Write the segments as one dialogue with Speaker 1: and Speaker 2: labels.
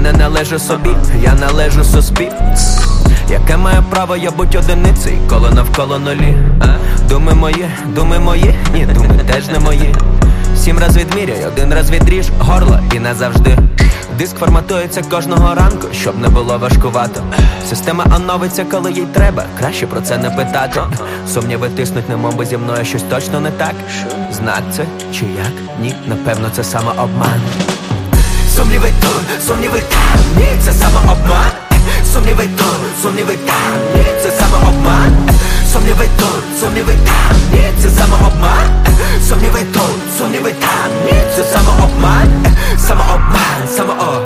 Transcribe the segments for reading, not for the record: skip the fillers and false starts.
Speaker 1: не належу собі, я належу суспільству. Яке має право я бути одиницею, коли навколо нулі? Думи мої, ні, думи теж не мої. 7 раз відміряй, 1 раз відріж горло і назавжди. Диск форматується кожного ранку, щоб не було важкувато. Система оновиться, коли їй треба, краще про це не питати. Сумніви тиснуть, немовби зі мною щось точно не так. Знак це чи як? Ні, напевно це самообман. Сумніви тут, сумніви там, ні, це самообман. Сумніви тут, сумніви там, ні, це самообман. Сумніви тут, сумніви там, ні, це самообман. Сумніви тут, сумніви там, ні, це самообман. Самообман, самообман,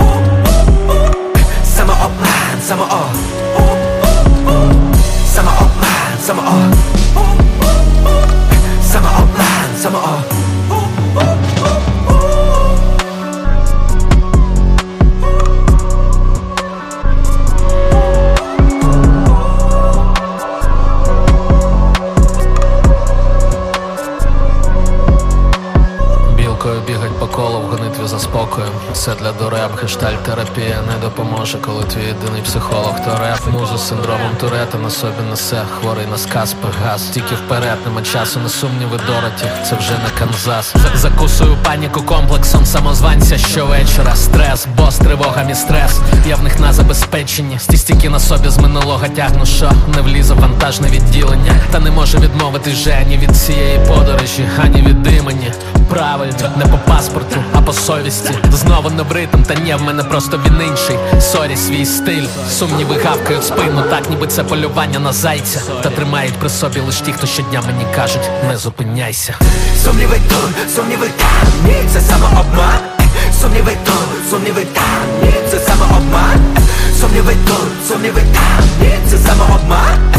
Speaker 1: самообман, самообман, самообман.
Speaker 2: Бігать по колу в гонитві за спокоєм. Все для дуреб, гештальт-терапія не допоможе, коли твій єдиний психолог то реп. Музу з синдромом Турета на собі несе, хворий на сказ, Пегас. Тільки вперед, нема часу на сумніви Дороті, це вже не Канзас. Закусую паніку комплексом самозванця щовечора. Стрес, бос, тривога, мій стрес, я в них на забезпеченні. Стільки на собі з минулого тягну, що не влізе в вантажне відділення. Та не можу відмовитись вже ані від цієї подорожі, ані від імені. Правильно, не по паспорту, а по совісті. Знову не в ритм, та ні, в мене просто він інший. Сорі, свій стиль, сумніви гавкають в спину, так ніби це полювання на зайця. Та тримають при собі лиш ті, хто щодня мені кажуть, не зупиняйся.
Speaker 1: Сумніви тут, сумніви там, ні, це самообман. Сумніви тут, сумніви там, ні, це самообман. Сумніви тут, сумніви там, ні, це самообман.